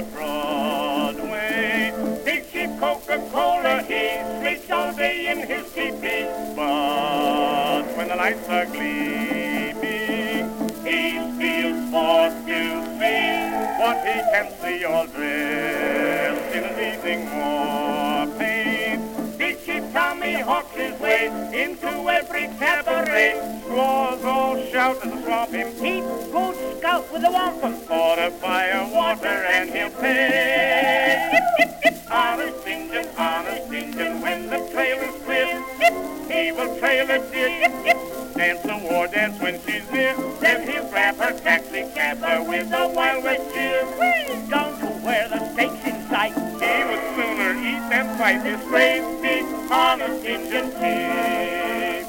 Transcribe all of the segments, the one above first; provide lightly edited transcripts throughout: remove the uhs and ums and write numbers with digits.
of Broadway. Big cheap Coca-Cola, he sleeps all day in his teepee. But when the lights are gleaming, he feels forced to see what he can see, all dressed in his evening war paint. Big cheap Tommy hawks his way into every cabaret. Squaws all shout as the swamp him. He'd go scout with a wampum. Order fire, water, and he'll pay. Honest Injun, when the trail is clear, he will trail a deer. Dance a war dance when she's near. Then he'll grab her taxi cab with a Wild West cheer. Down to where the stakes in sight. He would sooner eat than fight this great big honest Injun chief.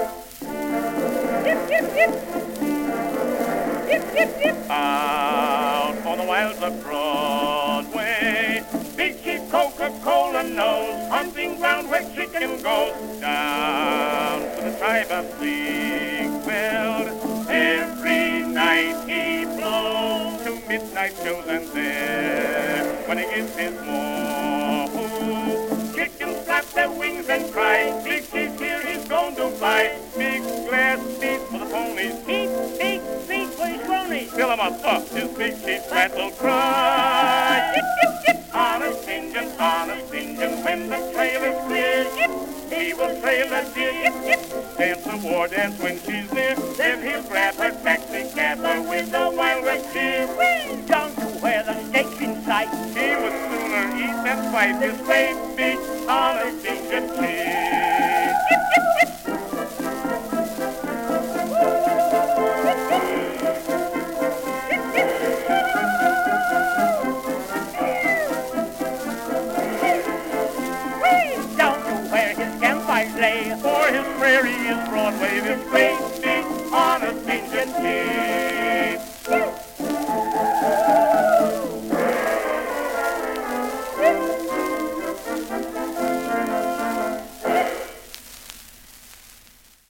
Out on the wilds of Broadway, big cheap Coca-Cola knows hunting ground where chicken goes. Down to the tribe of Ziegfeld, every night he blows to midnight shows, and there, when he gets his more, chickens flap their wings and cry. Big cheese here, he's going to buy big glass seats for the ponies. Big feet for his cronies. Fill him up, his big cheese rattle cry. Honest Injun, when the trail is clear, he will trail a deer. Dance a war dance when she's near. Then he'll grab her taxi cab with a Wild West cheer. Down to where the stakes in sight. He would sooner eat than fight this great big honest Injun chief. Down to where his campfires lay. For his prairie is Broadway, this great